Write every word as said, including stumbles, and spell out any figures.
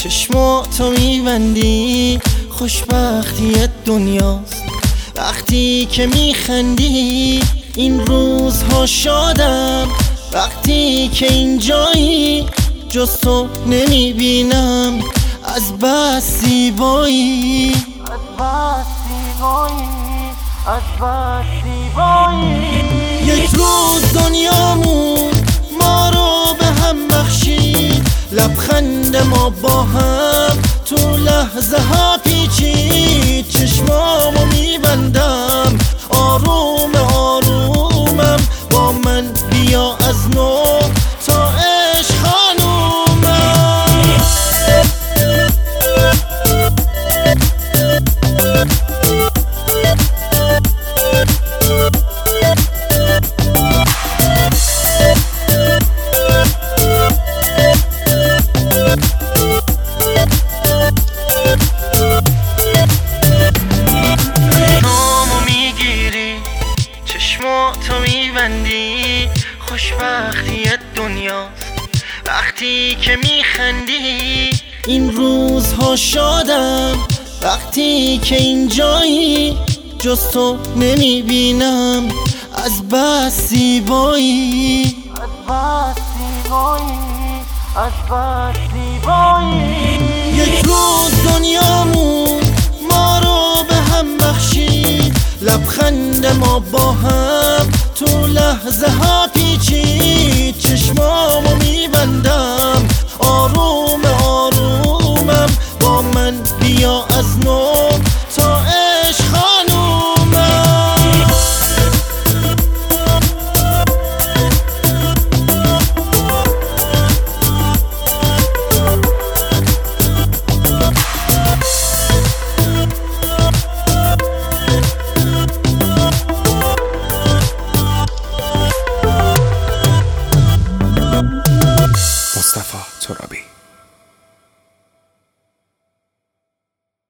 چشماتو میبندی خوشبختی دنیاست، وقتی که میخندی این روزها شادم، وقتی که اینجایی جز تو نمیبینم از بس زیبایی، از بس زیبایی، از بس زیبایی. یک روز دنیامون ما رو به هم بخشید، لبخند ما با هم تو لحظه ها پیچید. چشمامو میبندم آروم آرومم، با من بیا از نو تا عشق خانومم. چشماتو میبندی خوشبختی دنیاست، وقتی که میخندی این روزها شادم، وقتی که اینجایی جز تو نمیبینم از بس زیبایی، از بس زیبایی، از بس زیبایی. یک روز دنیامون ما رو به هم بخشید، لبخند ما با هم تو لحظه ها پیچید. چشمامو میبندم آروم آرومم، با من بیا از نو تا عشق خانومم. مصطفی ترابی.